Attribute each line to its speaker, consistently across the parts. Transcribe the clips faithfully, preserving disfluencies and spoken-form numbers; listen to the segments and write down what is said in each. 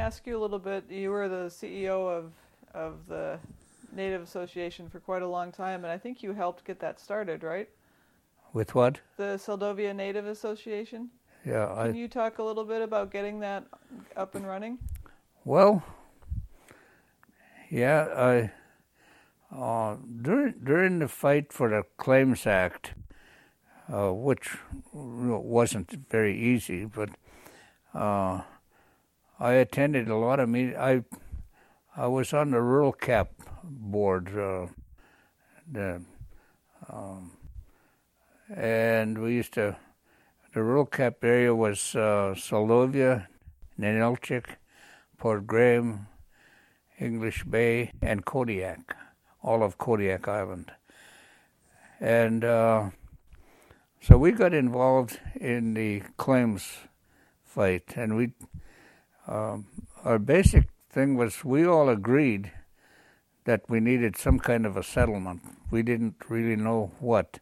Speaker 1: ask you a little bit? You were the C E O of of the Native Association for quite a long time, and I think you helped get that started, right?
Speaker 2: With what?
Speaker 1: The Seldovia Native Association.
Speaker 2: Yeah.
Speaker 1: Can
Speaker 2: I,
Speaker 1: you talk a little bit about getting that up and running?
Speaker 2: Well, yeah, I uh, during during the fight for the Claims Act, uh, which wasn't very easy, but uh, I attended a lot of meetings. I I was on the Rural Cap board, uh, the, um, and we used to. The Rural Cap area was uh, Seldovia, Ninilchik, Port Graham, English Bay, and Kodiak, all of Kodiak Island. And uh, so we got involved in the claims fight, and we um, our basic thing was we all agreed that we needed some kind of a settlement. We didn't really know what.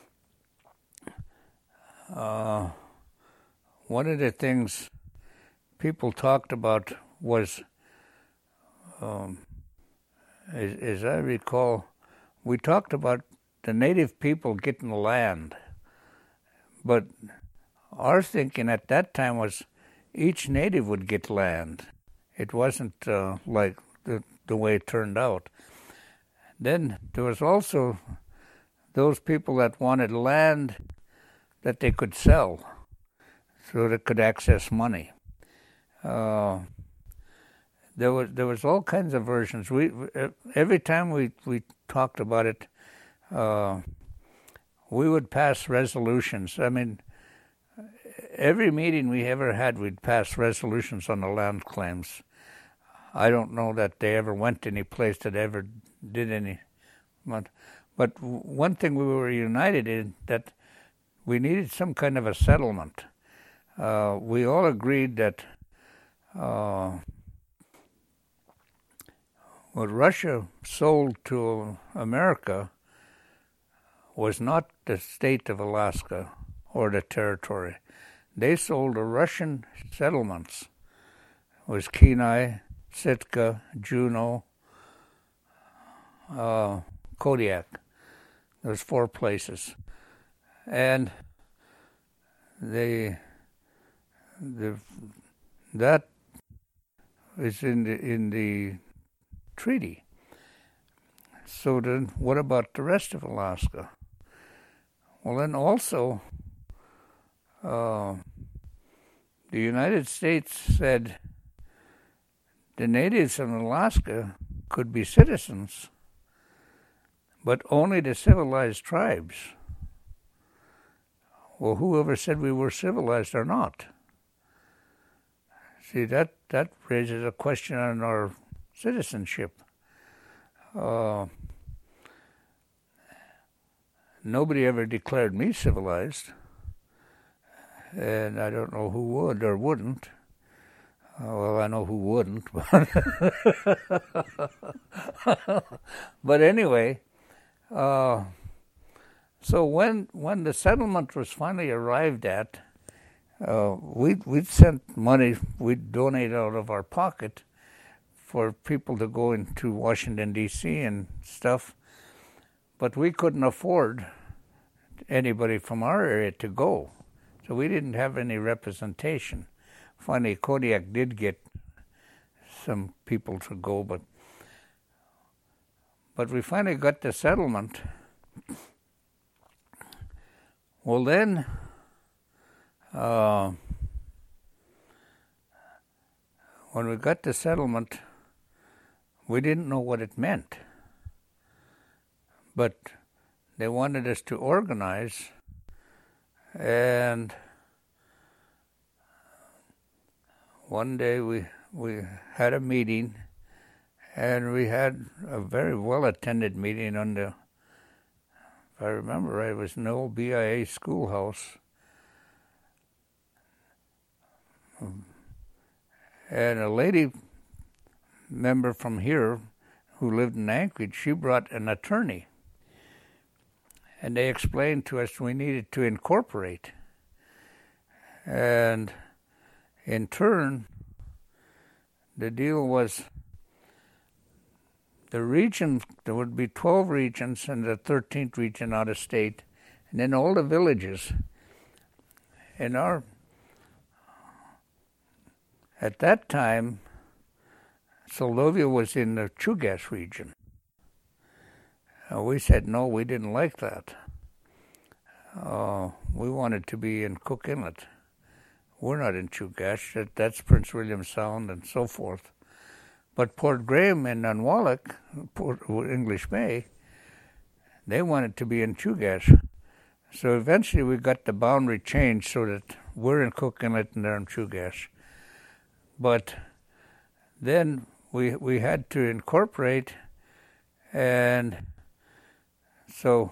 Speaker 2: Uh, one of the things people talked about was, um, as, as I recall, we talked about the native people getting land, but our thinking at that time was each native would get land. It wasn't uh, like the, the way it turned out. Then there was also those people that wanted land that they could sell so they could access money. Uh, there was there was all kinds of versions. We every time we, we talked about it, uh, we would pass resolutions. I mean, every meeting we ever had, we'd pass resolutions on the land claims. I don't know that they ever went any place that ever did any. But, but one thing we were united in, that we needed some kind of a settlement. Uh, we all agreed that uh, what Russia sold to America was not the state of Alaska or the territory. They sold the Russian settlements. It was Kenai, Sitka, Juneau, uh, Kodiak. There's four places. And they, the, that is in the, in the treaty. So then what about the rest of Alaska? Well, then also, uh, the United States said the natives in Alaska could be citizens, but only the civilized tribes. Well, whoever said we were civilized or not? See, that, that raises a question on our citizenship. Uh, nobody ever declared me civilized, and I don't know who would or wouldn't. Uh, well, I know who wouldn't, but, but anyway, uh, so when when the settlement was finally arrived at, uh, we'd, we'd sent money, we'd donate out of our pocket for people to go into Washington, D C and stuff, but we couldn't afford anybody from our area to go, so we didn't have any representation. Finally, Kodiak did get some people to go, but but we finally got the settlement. Well, then, uh, when we got the settlement, we didn't know what it meant. But they wanted us to organize, and one day we we had a meeting, and we had a very well-attended meeting on the, if I remember right, it was an old B I A schoolhouse. And a lady member from here who lived in Anchorage, she brought an attorney. And they explained to us we needed to incorporate. And in turn, the deal was the region, there would be twelve regions and the thirteenth region out of state, and then all the villages. And our, at that time, Soldovia was in the Chugach region. Uh, we said no, we didn't like that. Uh, we wanted to be in Cook Inlet. We're not in Chugach, that, that's Prince William Sound and so forth. But Port Graham and Nunwalek, Port, English Bay, they wanted to be in Chugach. So eventually we got the boundary changed so that we're in Cook Inlet and they're in Chugach. But then we we had to incorporate, and so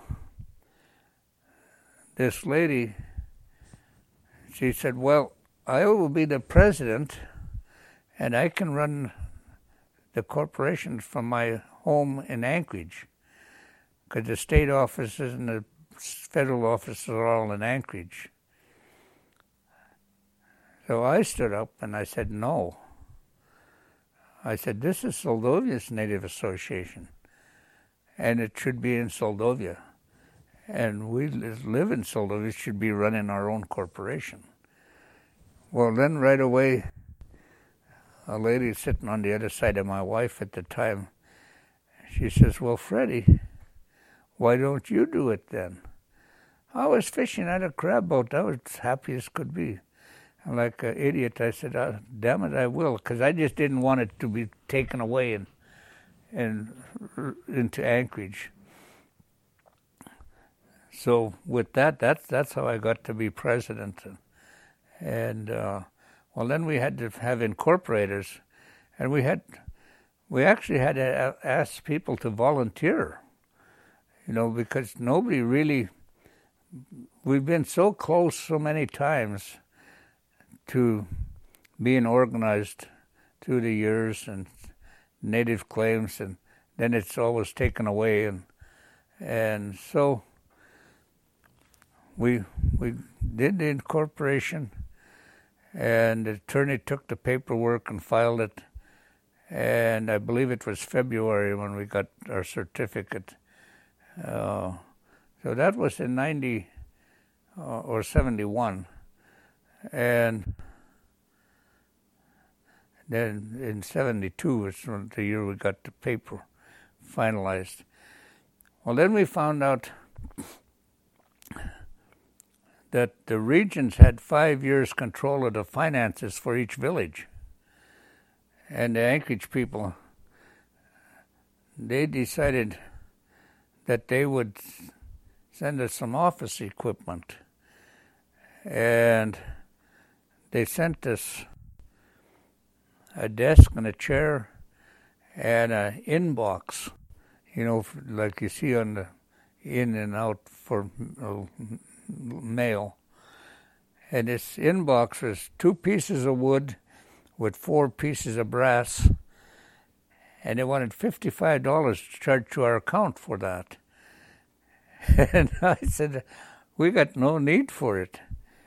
Speaker 2: this lady, she said, well, I will be the president and I can run the corporation from my home in Anchorage, because the state offices and the federal offices are all in Anchorage. So I stood up and I said, no. I said, this is Soldovia's Native Association, and it should be in Soldovia. And we live in Soldovia, should be running our own corporation. Well, then right away, a lady sitting on the other side of my wife at the time, she says, well, Freddie, why don't you do it then? I was fishing at a crab boat. I was happy as could be. And like an idiot, I said, oh, damn it, I will, because I just didn't want it to be taken away and, and into Anchorage. So with that, that's, that's how I got to be president. And, uh, well, then we had to have incorporators, and we had, we actually had to ask people to volunteer, you know, because nobody really, we've been so close so many times to being organized through the years and native claims, and then it's always taken away, and and so we we did the incorporation, and the attorney took the paperwork and filed it, and I believe it was February when we got our certificate. Uh, so that was in ninety uh, or seventy-one. And then in seventy-two was the year we got the paper finalized. Well, then we found out that the regions had five years control of the finances for each village. And the Anchorage people, they decided that they would send us some office equipment. And they sent us a desk and a chair and an inbox, you know, like you see on the in and out for uh, mail. And this inbox was two pieces of wood with four pieces of brass, and they wanted fifty-five dollars charged to our account for that. And I said, we got no need for it.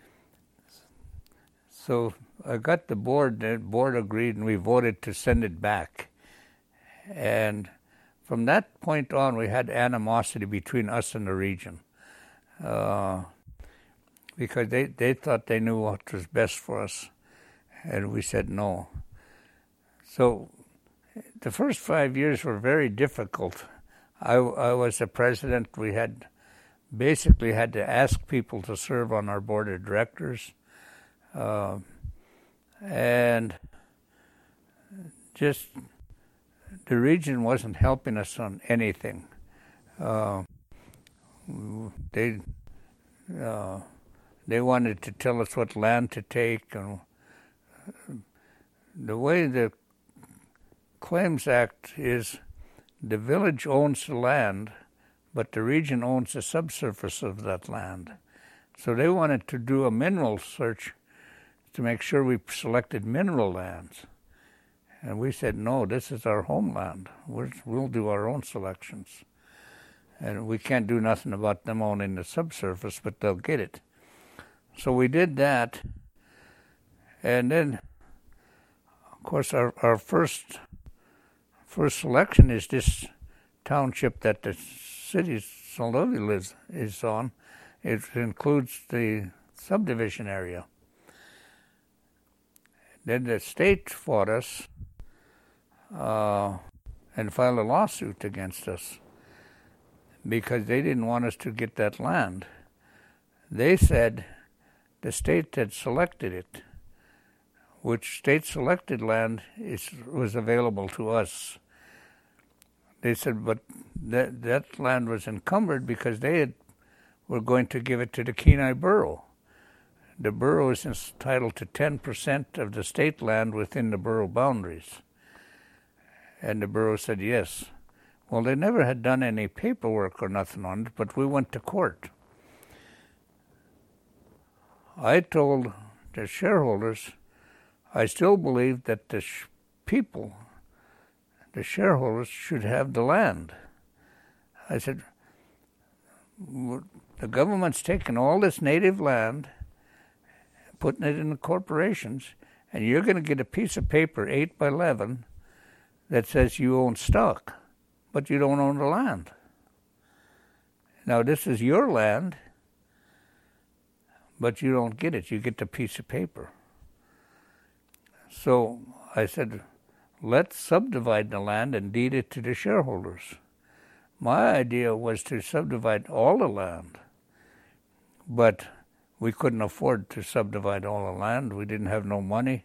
Speaker 2: So I got the board, the board agreed, and we voted to send it back. And from that point on, we had animosity between us and the region. Uh, because they, they thought they knew what was best for us, and we said no. So the first five years were very difficult. I, I was the president. We had basically had to ask people to serve on our board of directors. Uh, and just the region wasn't helping us on anything. Uh, they uh, they wanted to tell us what land to take, and the way the Claims Act is, the village owns the land, but the region owns the subsurface of that land. So they wanted to do a mineral search to make sure we selected mineral lands. And we said, no, this is our homeland. We're, we'll do our own selections. And we can't do nothing about them owning the subsurface, but they'll get it. So we did that. And then, of course, our, our first first selection is this township that the city of Saint Louis lives is on. It includes the subdivision area. Then the state fought us uh, and filed a lawsuit against us because they didn't want us to get that land. They said the state had selected it, which state-selected land is, was available to us. They said, but that, that land was encumbered because they had, were going to give it to the Kenai Borough. The borough is entitled to ten percent of the state land within the borough boundaries. And the borough said yes. Well, they never had done any paperwork or nothing on it, but we went to court. I told the shareholders I still believe that the sh- people, the shareholders, should have the land. I said, the government's taking all this native land, putting it in the corporations, and you're going to get a piece of paper, eight by eleven, that says you own stock, but you don't own the land. Now, this is your land, but you don't get it. You get the piece of paper. So I said, let's subdivide the land and deed it to the shareholders. My idea was to subdivide all the land, but we couldn't afford to subdivide all the land. We didn't have no money.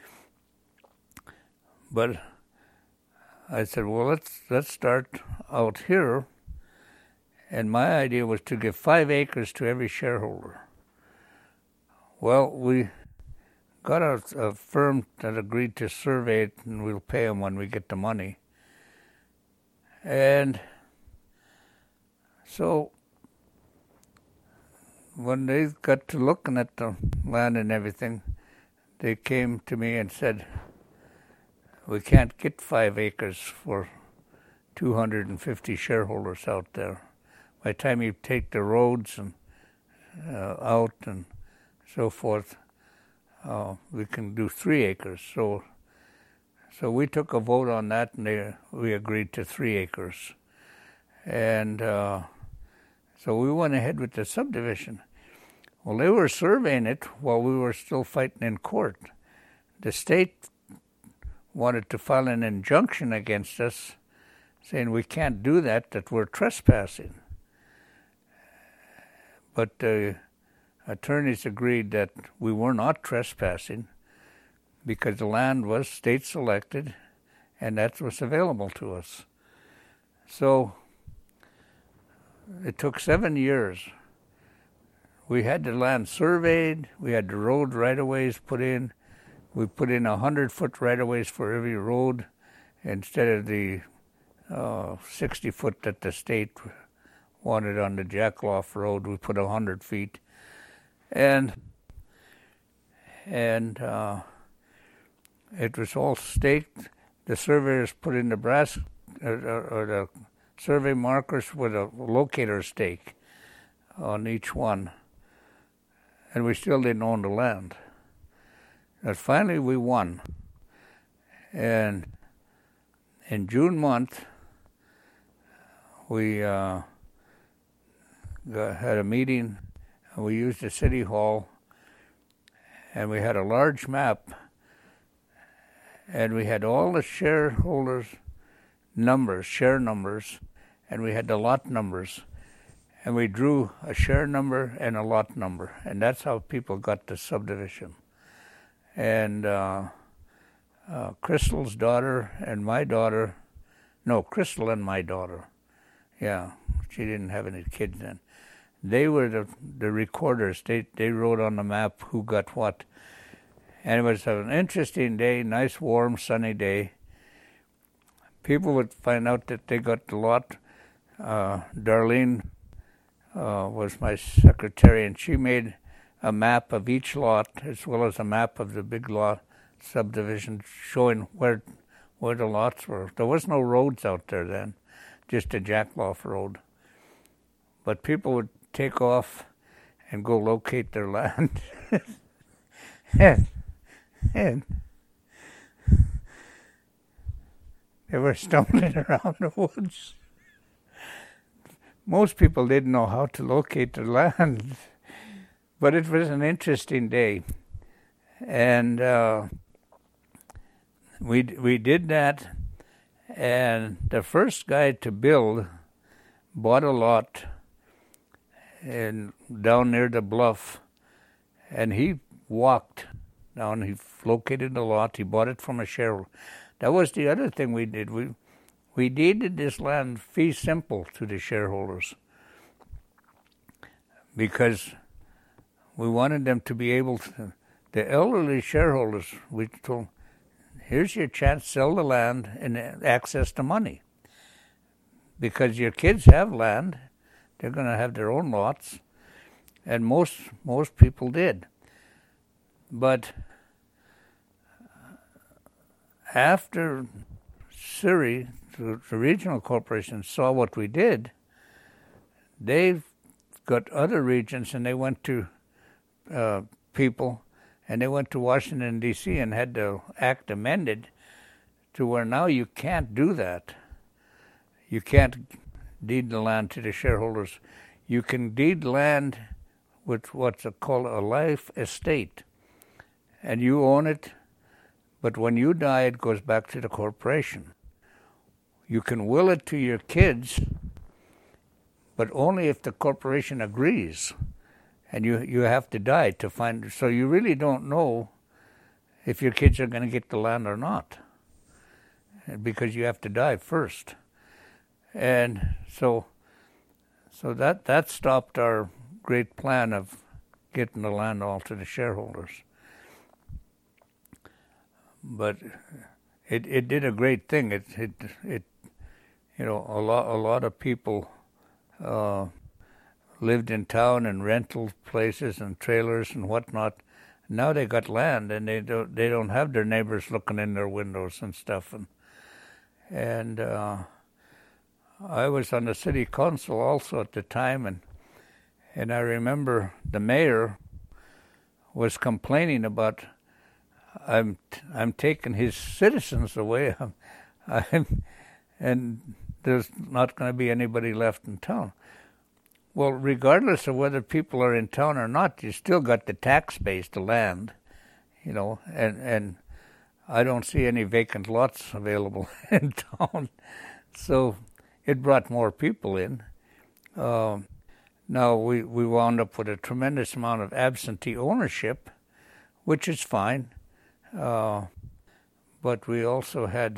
Speaker 2: But I said, well, let's let's start out here. And my idea was to give five acres to every shareholder. Well, we got a, a firm that agreed to survey it, and we'll pay them when we get the money. And so when they got to looking at the land and everything, they came to me and said, we can't get five acres for two hundred fifty shareholders out there. By the time you take the roads and uh, out and so forth, uh, we can do three acres. So so we took a vote on that, and they, we agreed to three acres. And uh, so we went ahead with the subdivision. Well, they were surveying it while we were still fighting in court. The state wanted to file an injunction against us, saying we can't do that, that we're trespassing. But the attorneys agreed that we were not trespassing because the land was state-selected and that was available to us. So it took seven years. We had the land surveyed, we had the road right-of-ways put in. We put in one hundred foot right-of-ways for every road instead of the uh, sixty foot that the state wanted on the Jackloff Road. We put one hundred feet. And and uh, it was all staked. The surveyors put in the brass, or, or the survey markers with a locator stake on each one. And we still didn't own the land. But finally we won. And in June month, we uh, got, had a meeting, and we used the city hall, and we had a large map, and we had all the shareholders' numbers, share numbers, and we had the lot numbers. And we drew a share number and a lot number, and that's how people got the subdivision. And uh, uh, Crystal's daughter and my daughter, no, Crystal and my daughter, yeah, she didn't have any kids then. They were the, the recorders. They, they wrote on the map who got what. And it was an interesting day, nice, warm, sunny day. People would find out that they got the lot. Uh, Darlene uh, was my secretary, and she made a map of each lot as well as a map of the big lot subdivision showing where where the lots were. There was no roads out there then, just a Jackloff Road. But people would take off and go locate their land. and, and they were stumbling around the woods. Most people didn't know how to locate their land, but it was an interesting day. And uh, we we did that, and the first guy to build bought a lot in, down near the bluff, and he walked down, he located the lot, he bought it from a shareholder. That was the other thing we did. We we deeded this land fee simple to the shareholders because we wanted them to be able to, the elderly shareholders, we told, here's your chance, sell the land and access the money. Because your kids have land, they're going to have their own lots, and most most people did. But after Surrey, the, the regional corporation, saw what we did, they got other regions and they went to uh, people, and they went to Washington, D C and had the act amended to where now you can't do that. You can't deed the land to the shareholders. You can deed land with what's called a life estate, and you own it, but when you die, it goes back to the corporation. You can will it to your kids, but only if the corporation agrees, and you, you have to die to find, so you really don't know if your kids are going to get the land or not, because you have to die first. And so so that, that stopped our great plan of getting the land all to the shareholders. But it it did a great thing. It it it you know a lot a lot of people uh, lived in town in rental places and trailers and whatnot. Now they got land and they don't they don't have their neighbors looking in their windows and stuff. And and uh, I was on the city council also at the time, and and I remember the mayor was complaining about I'm I'm taking his citizens away, I'm, I'm, and there's not going to be anybody left in town. Well, regardless of whether people are in town or not, you still got the tax base, the land, you know, and and I don't see any vacant lots available in town, so it brought more people in. Uh, now we, we wound up with a tremendous amount of absentee ownership, which is fine. Uh, but we also had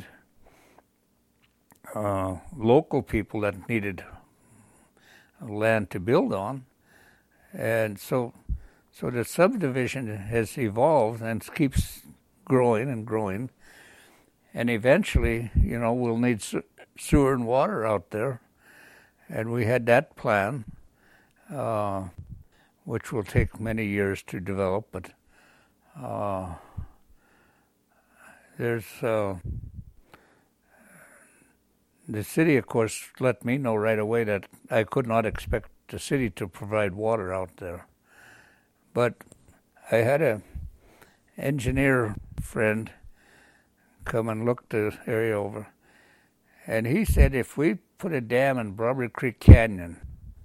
Speaker 2: uh, local people that needed land to build on. And so so the subdivision has evolved and keeps growing and growing. And eventually, you know, we'll need sewer and water out there, and we had that plan, uh, which will take many years to develop, but uh, there's uh, the city, of course, let me know right away that I could not expect the city to provide water out there. But I had a engineer friend come and look the area over, and he said if we put a dam in Barbary Creek Canyon,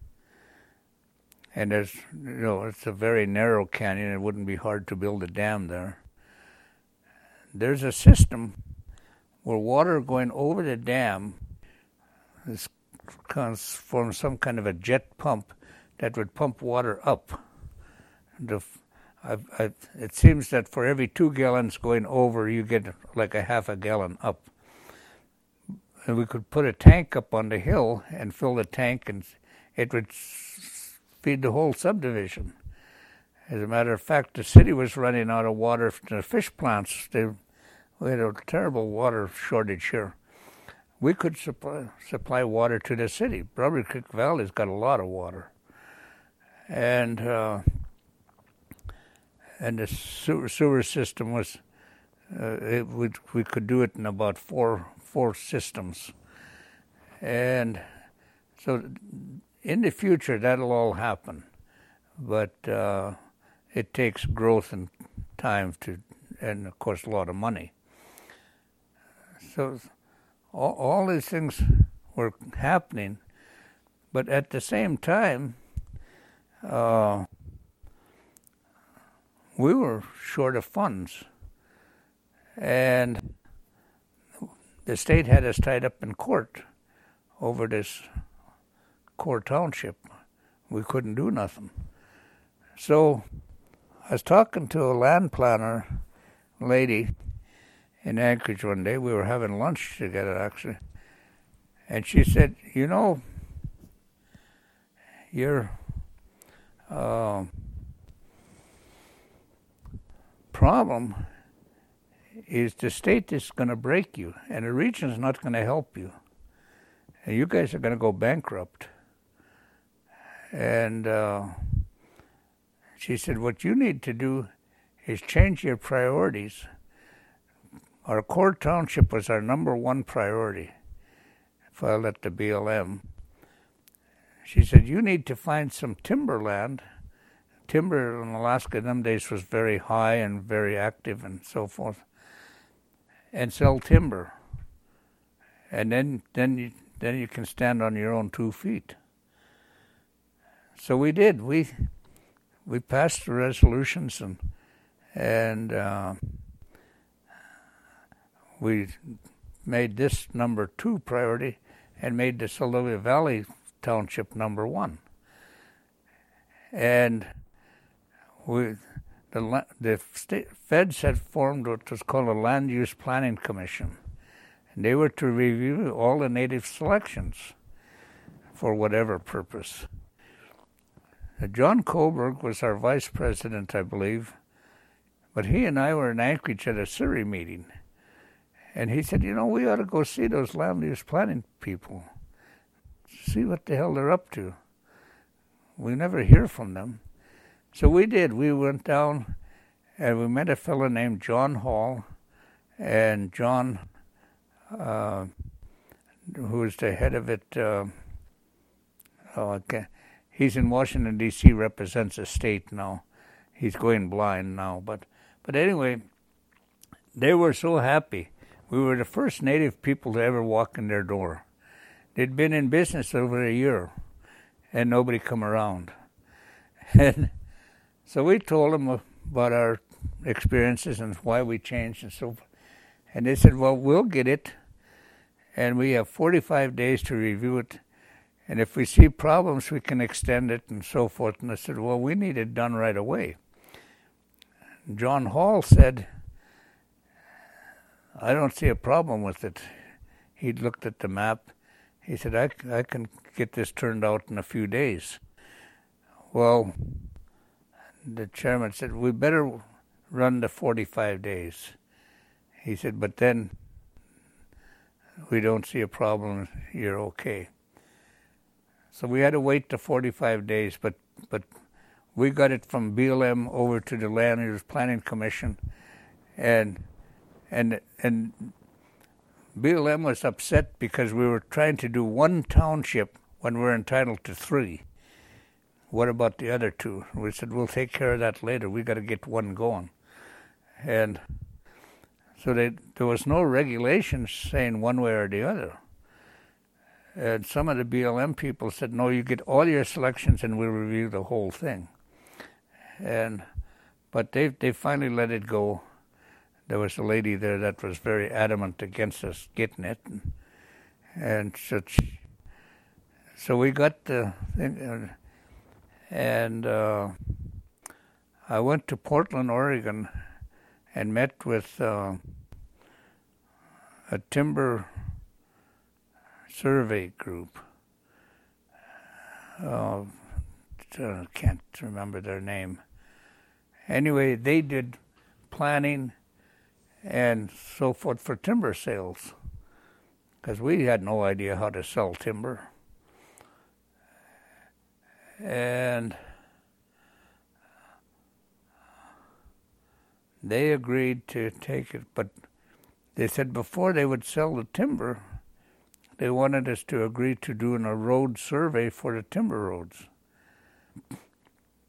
Speaker 2: and there's, you know, it's a very narrow canyon, it wouldn't be hard to build a dam there. There's a system where water going over the dam is forms some kind of a jet pump that would pump water up. The, I've, I've, it seems that for every two gallons going over, you get like a half a gallon up. And we could put a tank up on the hill and fill the tank, and it would feed the whole subdivision. As a matter of fact, the city was running out of water from the fish plants. They, we had a terrible water shortage here. We could supply, supply water to the city. Barbary Creek Valley's got a lot of water. And uh, and the sewer, sewer system was, uh, it, we, we could do it in about four four systems. And so in the future, that'll all happen. But uh, it takes growth and time to, and of course, a lot of money. So all, all these things were happening, but at the same time, uh, we were short of funds, and the state had us tied up in court over this Core Township. We couldn't do nothing. So I was talking to a land planner lady in Anchorage one day. We were having lunch together, actually. And she said, you know, your uh, problem is the state is going to break you, and the region is not going to help you. And you guys are going to go bankrupt. And uh, she said, what you need to do is change your priorities. Our Core Township was our number one priority, filed at the B L M. She said, you need to find some timberland. Timber in Alaska in them days was very high and very active and so forth, and sell timber. And then then you, then you can stand on your own two feet. So we did. We we passed the resolutions and and uh, we made this number two priority and made the Sylvia Valley Township number one. And we the the state feds had formed what was called a Land Use Planning Commission, and they were to review all the native selections for whatever purpose. John Kohlberg was our vice president, I believe, but he and I were in Anchorage at a Surrey meeting, and he said, you know, we ought to go see those land use planning people, see what the hell they're up to. We never hear from them. So we did. We went down, and we met a fellow named John Hall, and John, uh, who was the head of it, uh, oh, okay. He's in Washington, D C, represents the state now. He's going blind now. But but anyway, they were so happy. We were the first native people to ever walk in their door. They'd been in business over a year, and nobody come around. And so we told them about our experiences and why we changed and so forth. And they said, well, we'll get it, and we have forty-five days to review it. And if we see problems, we can extend it and so forth. And I said, well, we need it done right away. John Hall said, I don't see a problem with it. He looked at the map. He said, I, I can get this turned out in a few days. Well, the chairman said, we better run the forty-five days. He said, but then we don't see a problem. You're okay. So we had to wait the forty-five days, but but we got it from B L M over to the Land Use Planning Commission, and and and B L M was upset because we were trying to do one township when we're entitled to three. What about the other two? We said, we'll take care of that later. We got to get one going. And so they, there was no regulations saying one way or the other. And some of the B L M people said, no, you get all your selections and we'll review the whole thing. And but they they finally let it go. There was a lady there that was very adamant against us getting it. And, and so, so we got the thing. And uh, I went to Portland, Oregon, and met with uh, a timber survey group. Uh, I can't remember their name. Anyway, they did planning and so forth for timber sales, because we had no idea how to sell timber. And they agreed to take it, but they said before they would sell the timber, they wanted us to agree to doing a road survey for the timber roads.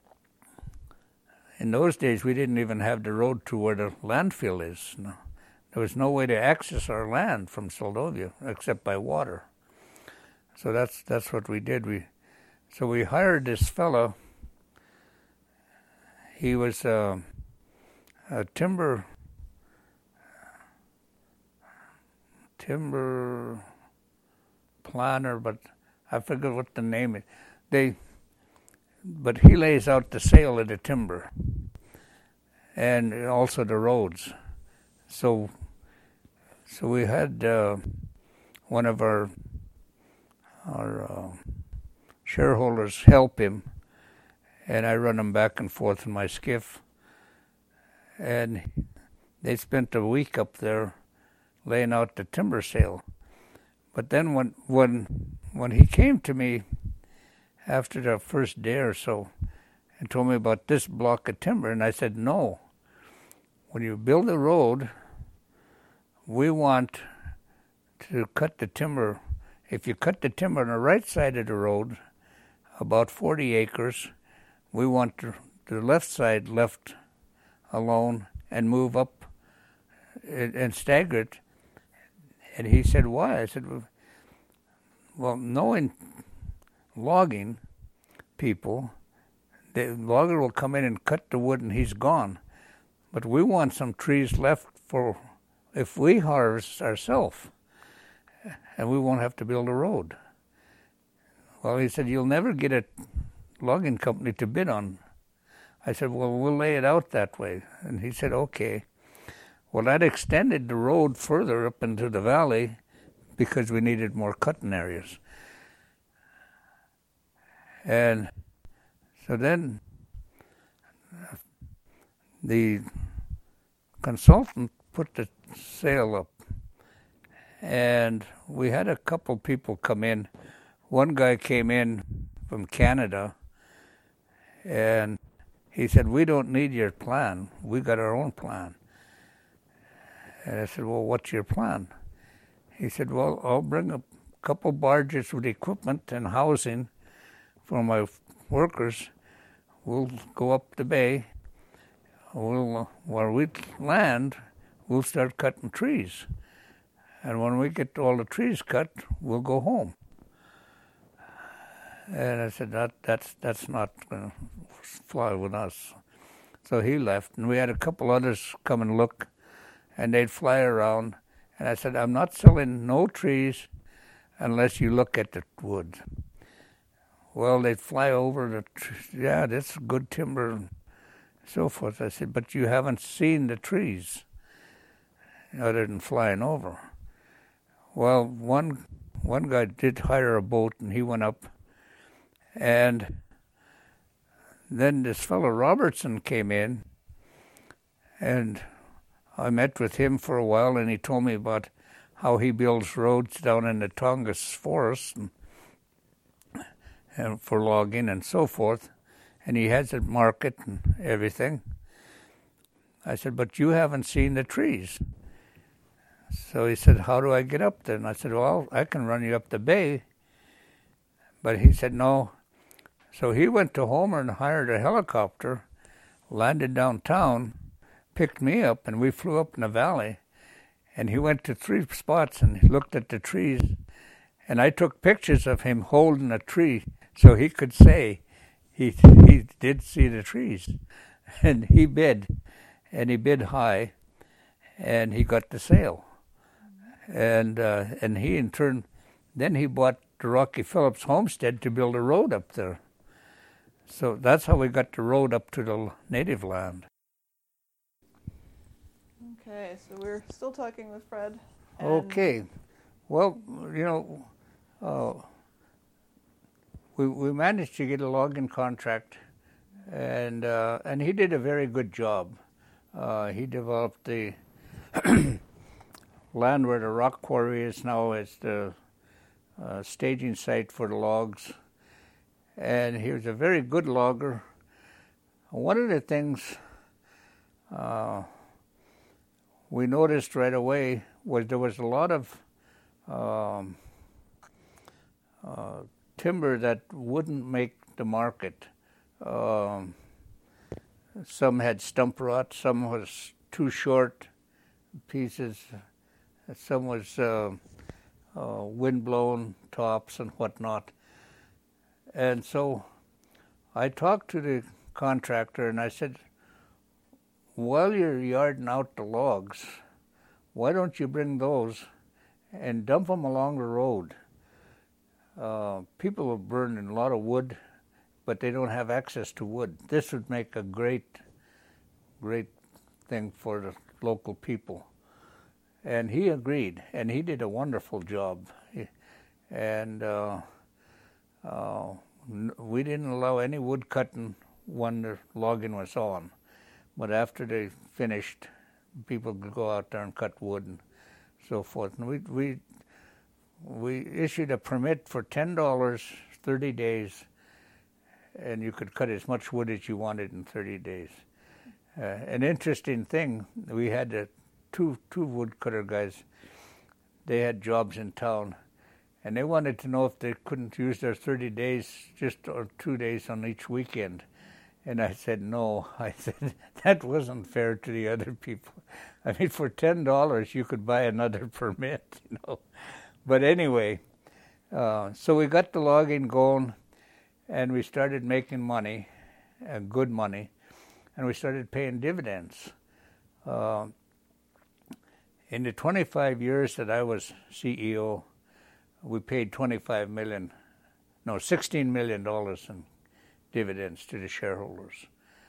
Speaker 2: In those days, we didn't even have the road to where the landfill is. No. there was no way to access our land from Seldovia except by water. So that's that's what we did. We so we hired this fellow. He was uh, a timber timber planner, but I forget what the name is. They, but he lays out the sale of the timber and also the roads. So, so we had uh, one of our our uh, shareholders help him, and I run him back and forth in my skiff. And they spent a week up there laying out the timber sale. But then when when when he came to me after the first day or so and told me about this block of timber, and I said, no, when you build a road, we want to cut the timber. If you cut the timber on the right side of the road, about forty acres, we want the, the left side left alone and move up and, and stagger it. And he said, why? I said, well, knowing logging people, the logger will come in and cut the wood and he's gone. But we want some trees left for if we harvest ourselves, and we won't have to build a road. Well, he said, you'll never get a logging company to bid on. I said, well, we'll lay it out that way. And he said, okay. Well, that extended the road further up into the valley because we needed more cutting areas. And so then the consultant put the sale up, and we had a couple people come in. One guy came in from Canada, and he said, we don't need your plan. We got our own plan. And I said, well, what's your plan? He said, well, I'll bring a couple barges with equipment and housing for my workers. We'll go up the bay. We'll, where we land, we'll start cutting trees. And when we get all the trees cut, we'll go home. And I said, that that's that's not going to fly with us. So he left, and we had a couple others come and look, and they'd fly around. And I said, I'm not selling no trees unless you look at the wood. Well, they'd fly over the trees. Yeah, that's good timber and so forth. I said, but you haven't seen the trees other than flying over. Well, one one guy did hire a boat, and he went up. And then this fellow Robertson came in, and I met with him for a while, and he told me about how he builds roads down in the Tongass forest and, and for logging and so forth, and he has a market and everything. I said, but you haven't seen the trees. So he said, how do I get up there? And I said, well, I can run you up the bay. But he said, no. So he went to Homer and hired a helicopter, landed downtown, picked me up, and we flew up in the valley. And he went to three spots and he looked at the trees. And I took pictures of him holding a tree so he could say he he did see the trees. And he bid, and he bid high, and he got the sale. And uh, and he in turn, then he bought the Rocky Phillips homestead to build a road up there. So that's how we got the road up to the native land.
Speaker 1: Okay, so we're still talking with Fred.
Speaker 2: Okay. Well, you know, uh, we we managed to get a logging contract, and uh, and he did a very good job. Uh, he developed the land where the rock quarry is now as the uh, staging site for the logs, and he was a very good logger. One of the things uh, we noticed right away was there was a lot of um, uh, timber that wouldn't make the market. Um, some had stump rot, some was too short, pieces. Some was uh, uh, wind-blown tops and whatnot. And so I talked to the contractor and I said, while you're yarding out the logs, why don't you bring those and dump them along the road? Uh, people are burning a lot of wood, but they don't have access to wood. This would make a great, great thing for the local people. And he agreed, and he did a wonderful job. He, and uh, uh, we didn't allow any wood cutting when the logging was on. But after they finished, people could go out there and cut wood and so forth. And we we we issued a permit for ten dollars, thirty days, and you could cut as much wood as you wanted in thirty days. Uh, an interesting thing, we had uh, two two woodcutter guys. They had jobs in town, and they wanted to know if they couldn't use their thirty days just or two days on each weekend. And I said, no. I said, that wasn't fair to the other people. I mean, for ten dollars, you could buy another permit, you know. But anyway, uh, so we got the logging going, and we started making money, uh, good money, and we started paying dividends. Uh, in the twenty-five years that I was C E O, we paid twenty-five million dollars, no, sixteen million dollars in dividends to the shareholders.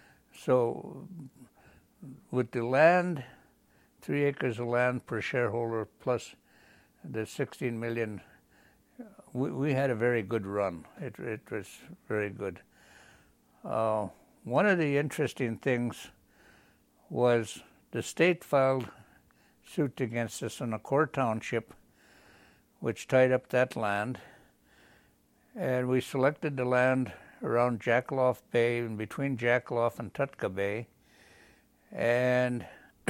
Speaker 2: So with the land, three acres of land per shareholder plus the sixteen million, we, we had a very good run. It, it was very good. Uh, one of the interesting things was the state filed suit against us on a core township, which tied up that land, and we selected the land around Jackaloff Bay and between Jackaloff and Tutka Bay, and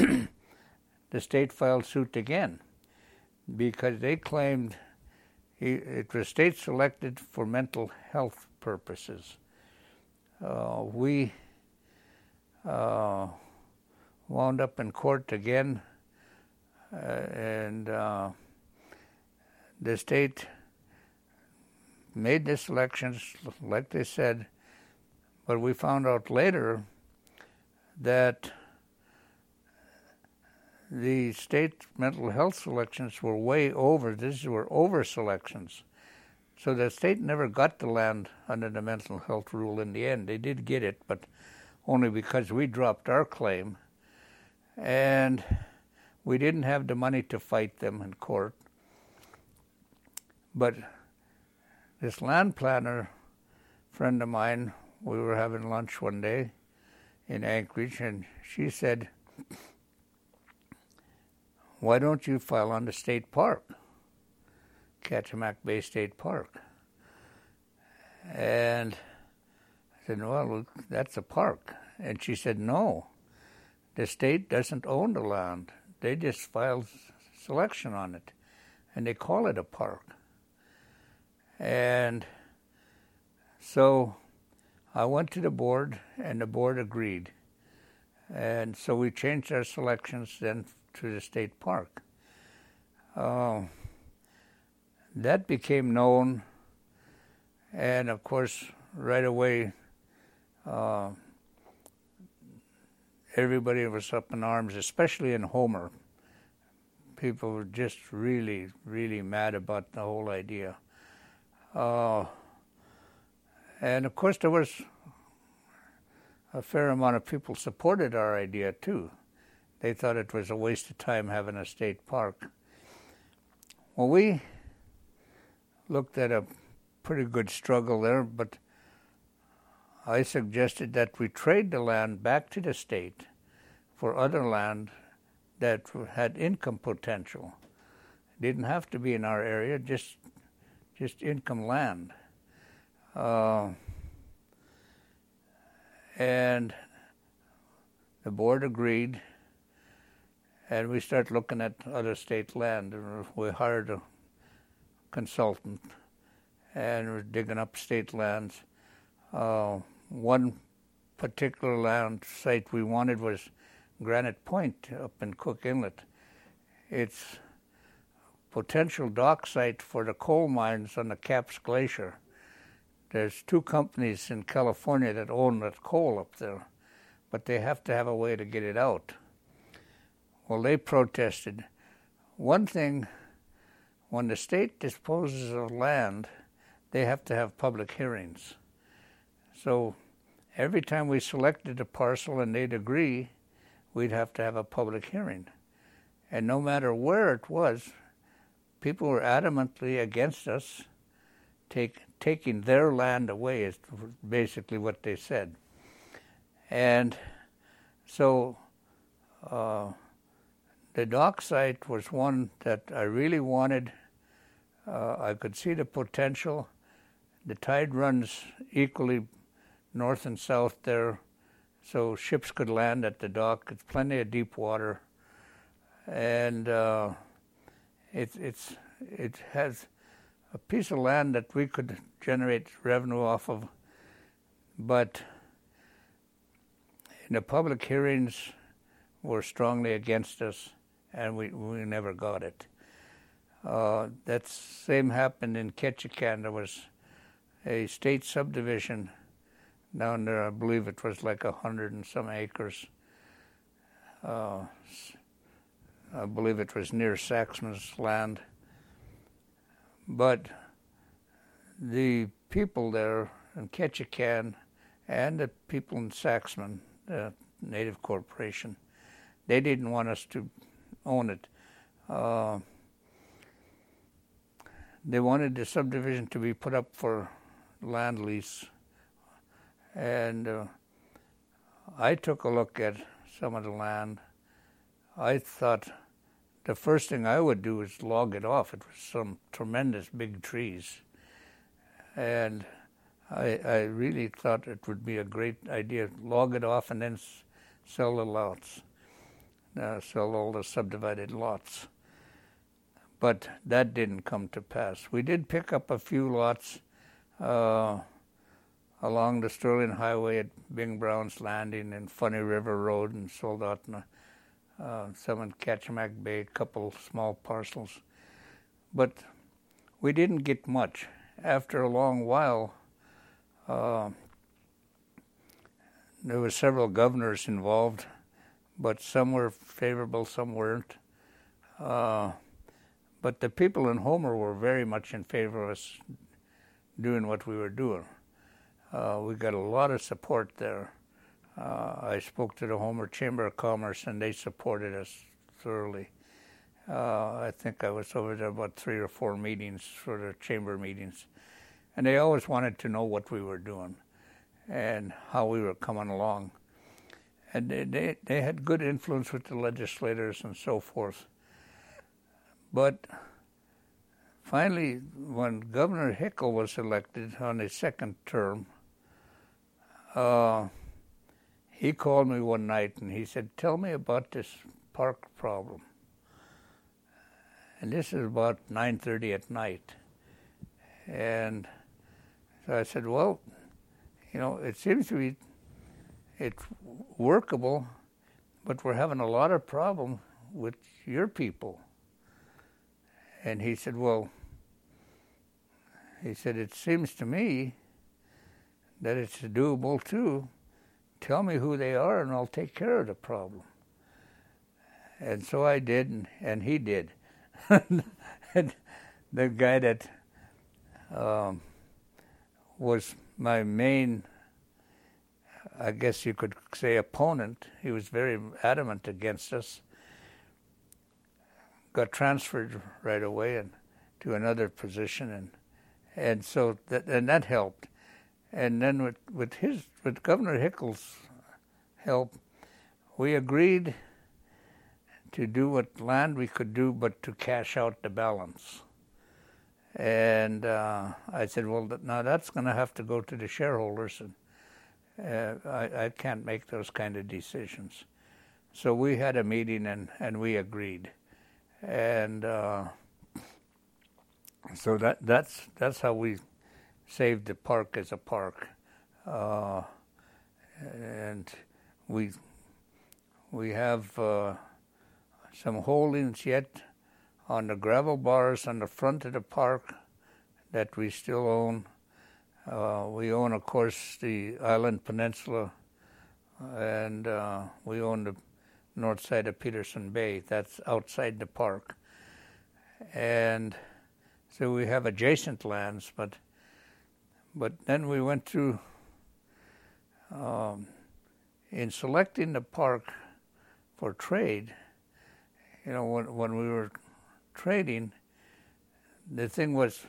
Speaker 2: the state filed suit again because they claimed he, it was state selected for mental health purposes. Uh, we uh, wound up in court again, uh, and uh, the state made the selections like they said, but we found out later that the state mental health selections were way over. These were over selections. So the state never got the land under the mental health rule in the end. They did get it, but only because we dropped our claim, and we didn't have the money to fight them in court. But this land planner friend of mine, we were having lunch one day in Anchorage, and she said, why don't you file on the state park, Kachemak Bay State Park? And I said, well, that's a park. And she said, no, the state doesn't own the land. They just filed selection on it, and they call it a park. And so I went to the board, and the board agreed. And so we changed our selections then to the state park. Uh, that became known, and of course, right away, uh, everybody was up in arms, especially in Homer. People were just really, really mad about the whole idea. Uh, and of course, there was a fair amount of people supported our idea too. They thought it was a waste of time having a state park. Well, we looked at a pretty good struggle there, but I suggested that we trade the land back to the state for other land that had income potential. It didn't have to be in our area, just just income land. Uh, and the board agreed, and we started looking at other state land. And we hired a consultant, and we're digging up state lands. Uh, one particular land site we wanted was Granite Point up in Cook Inlet, it's potential dock site for the coal mines on the Capps Glacier. There's two companies in California that own that coal up there, but they have to have a way to get it out. Well, they protested. One thing, when the state disposes of land, they have to have public hearings. So every time we selected a parcel and they'd agree, we'd have to have a public hearing. And no matter where it was, people were adamantly against us take, taking their land away, is basically what they said. And so uh, the dock site was one that I really wanted. Uh, I could see the potential. The tide runs equally north and south there, so ships could land at the dock. It's plenty of deep water, and uh, it, it's it has a piece of land that we could generate revenue off of. But in the public hearings, were strongly against us, and we we never got it. Uh, that same happened in Ketchikan. There was a state subdivision down there. I believe it was like a hundred and some acres. Uh, I believe it was near Saxman's land. But the people there in Ketchikan and the people in Saxman, the Native Corporation, they didn't want us to own it. Uh, they wanted the subdivision to be put up for land lease. And uh, I took a look at some of the land. I thought the first thing I would do is log it off. It was some tremendous big trees. And I, I really thought it would be a great idea, log it off and then s- sell the lots, uh, sell all the subdivided lots. But that didn't come to pass. We did pick up a few lots uh, along the Sterling Highway at Bing Brown's Landing and Funny River Road, and sold out in a, uh, some in Kachemak Bay, a couple small parcels. But we didn't get much. After a long while, uh, there were several governors involved, but some were favorable, some weren't. Uh, but the people in Homer were very much in favor of us doing what we were doing. Uh, we got a lot of support there. Uh, I spoke to the Homer Chamber of Commerce, and they supported us thoroughly. Uh, I think I was over there about three or four meetings for the chamber meetings. And they always wanted to know what we were doing and how we were coming along. And they, they, they had good influence with the legislators and so forth. But finally, when Governor Hickel was elected on his second term, uh, he called me one night and he said, "Tell me about this park problem." And this is about nine thirty at night. And so I said, "Well, you know, it seems to be, it's workable, but we're having a lot of problem with your people." And he said, "Well," he said, "it seems to me that it's doable too. Tell me who they are and I'll take care of the problem." And so I did, and, and he did. And the guy that um, was my main, I guess you could say, opponent, he was very adamant against us, got transferred right away and to another position, and and so that and that helped. And then with with his with Governor Hickel's help, we agreed to do what land we could do, but to cash out the balance. And uh, I said, "Well, now that's going to have to go to the shareholders, and uh, I, I can't make those kind of decisions." So we had a meeting, and, and we agreed. And uh, so that that's that's how we saved the park as a park, uh, and we we have uh, some holdings yet on the gravel bars on the front of the park that we still own. Uh, we own, of course, the Island Peninsula, and uh, we own the north side of Peterson Bay. That's outside the park. And so we have adjacent lands, but but then we went through, um, in selecting the park for trade, you know, when, when we were trading, the thing was,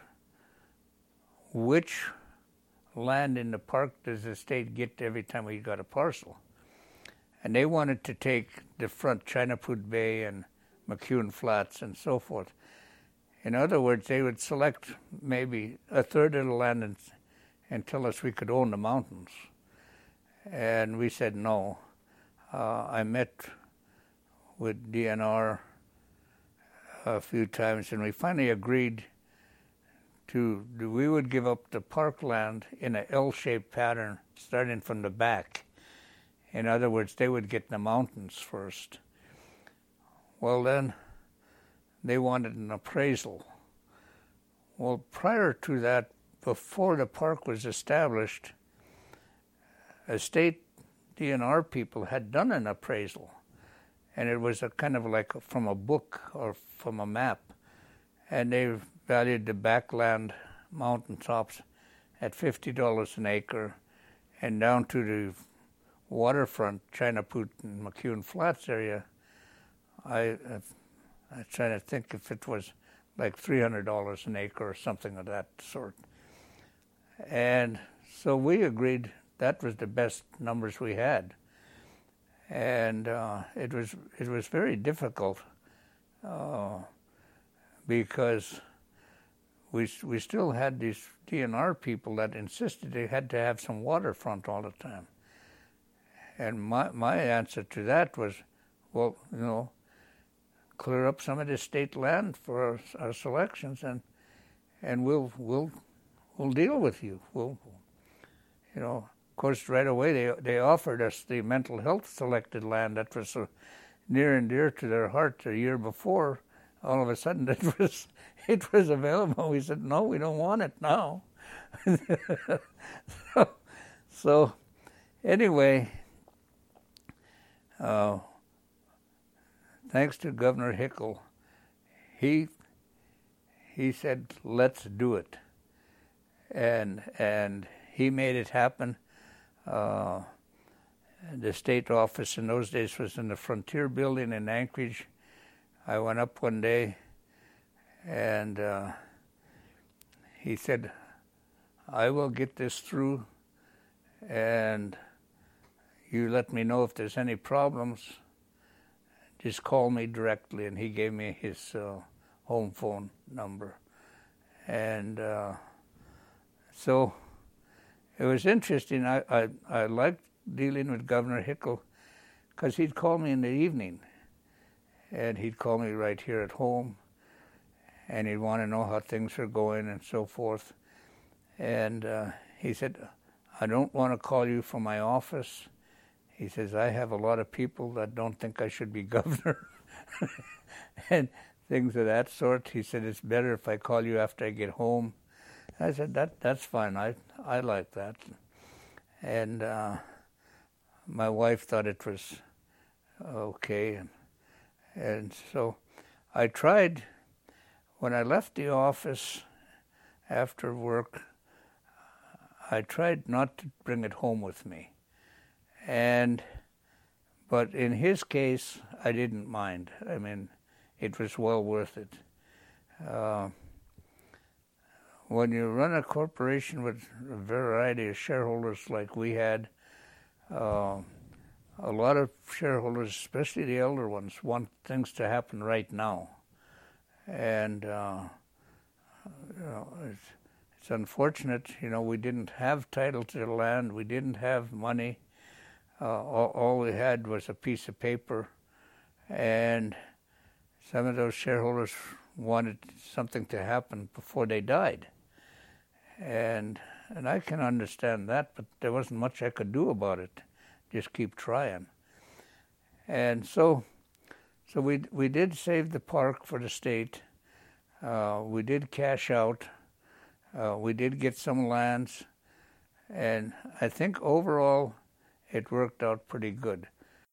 Speaker 2: which land in the park does the state get every time we got a parcel? And they wanted to take the front, Chinaput Bay and McEwen Flats and so forth. In other words, they would select maybe a third of the land and, and tell us we could own the mountains. And we said no. Uh, I met with D N R a few times, and we finally agreed to, we would give up the parkland in an L-shaped pattern, starting from the back. In other words, they would get the mountains first. Well, then they wanted an appraisal. Well, prior to that, before the park was established, a state D N R people had done an appraisal, and it was a kind of like from a book or from a map, and they valued the backland mountaintops at fifty dollars an acre, and down to the waterfront, Chinaput and McEwen Flats area, I, I'm trying to think if it was like three hundred dollars an acre or something of that sort. And so we agreed that was the best numbers we had. And uh, it was it was very difficult uh, because we we still had these D N R people that insisted they had to have some waterfront all the time. And my my answer to that was, well, you know, clear up some of the state land for our, our selections, and and we'll we'll we'll deal with you. We'll, you know, of course, right away they they offered us the mental health selected land that was so near and dear to their heart a year before. All of a sudden, it was it was available. We said, no, we don't want it now. so, so anyway. Uh, thanks to Governor Hickel, he he said, let's do it. And and he made it happen. Uh, the state office in those days was in the Frontier Building in Anchorage. I went up one day, and uh, he said, I will get this through, and you let me know if there's any problems. Just call me directly. And he gave me his uh, home phone number. And uh, so it was interesting. I, I, I liked dealing with Governor Hickel because he'd call me in the evening. And he'd call me right here at home. And he'd want to know how things are going and so forth. And uh, he said, I don't want to call you from my office. He says, I have a lot of people that don't think I should be governor and things of that sort. He said, it's better if I call you after I get home. I said, that that's fine. I I like that. And uh, my wife thought it was okay. And, and so I tried, when I left the office after work, I tried not to bring it home with me. And, but in his case, I didn't mind. I mean, it was well worth it. Uh, when you run a corporation with a variety of shareholders like we had, uh, a lot of shareholders, especially the elder ones, want things to happen right now. And, uh, you know, it's, it's unfortunate, you know, we didn't have title to the land, we didn't have money. Uh, all, all we had was a piece of paper, and some of those shareholders wanted something to happen before they died. And and I can understand that, but there wasn't much I could do about it. Just keep trying. And so So we we did save the park for the state. Uh, we did cash out. Uh, we did get some lands, and I think overall it worked out pretty good.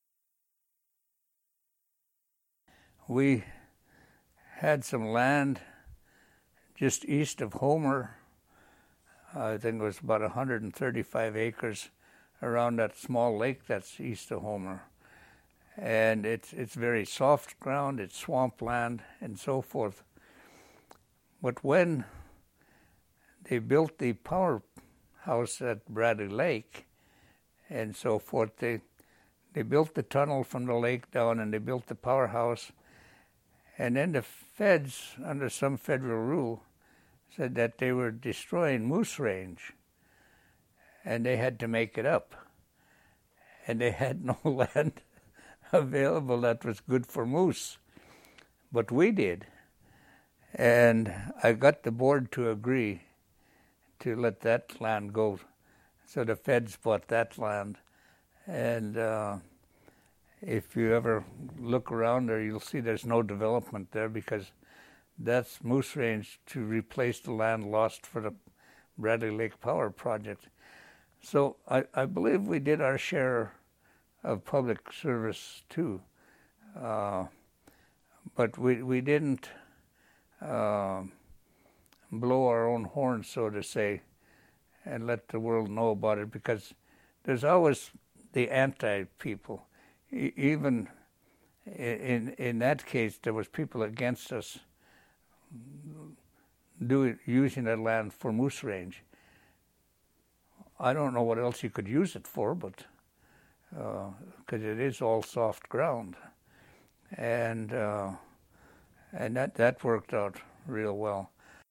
Speaker 2: We had some land just east of Homer. I think it was about one hundred thirty-five acres around that small lake that's east of Homer. And it's it's very soft ground, it's swampland, and so forth. But when they built the powerhouse at Bradley Lake and so forth, they they built the tunnel from the lake down, and they built the powerhouse. And then the feds, under some federal rule, said that they were destroying moose range, and they had to make it up. And they had no land available that was good for moose, but we did. And I got the board to agree to let that land go. So the feds bought that land. And uh, if you ever look around there, you'll see there's no development there, because that's moose range to replace the land lost for the Bradley Lake Power Project. So I, I believe we did our share of public service too, uh, but we we didn't uh, blow our own horn, so to say, and let the world know about it, because there's always the anti-people. E- even in in that case, there was people against us doing using that land for moose range. I don't know what else you could use it for, but because uh, it is all soft ground, and uh, and that that worked out real well.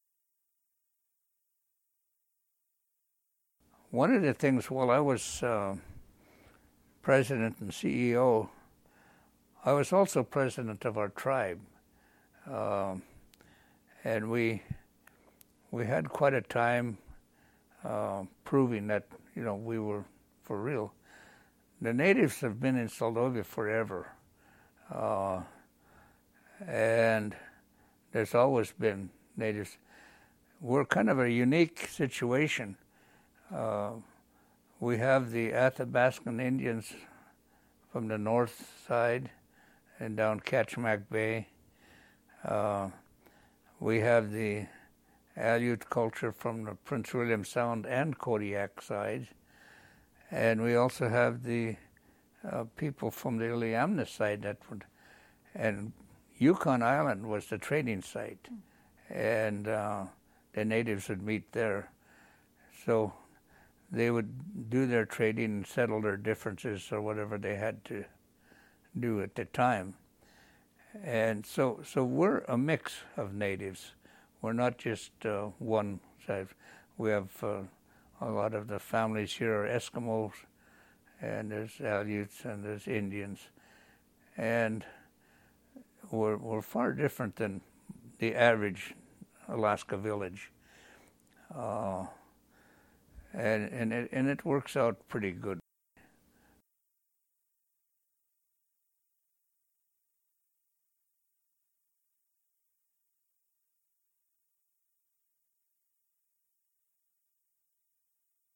Speaker 2: One of the things while I was uh, president and C E O, I was also president of our tribe, uh, and we we had quite a time uh, proving that, you know, we were for real. The natives have been in Seldovia forever, uh, and there's always been natives. We're kind of a unique situation. Uh, we have the Athabascan Indians from the north side and down Kachemak Bay. Uh, we have the Aleut culture from the Prince William Sound and Kodiak side. And we also have the uh, people from the Iliamna side that would, and Yukon Island was the trading site, and uh, the natives would meet there. So they would do their trading and settle their differences or whatever they had to do at the time. And so, so we're a mix of natives. We're not just uh, one side. We have uh, a lot of the families here are Eskimos, and there's Aleuts, and there's Indians, and we're we're far different than the average Alaska village, uh, and and it and it works out pretty good.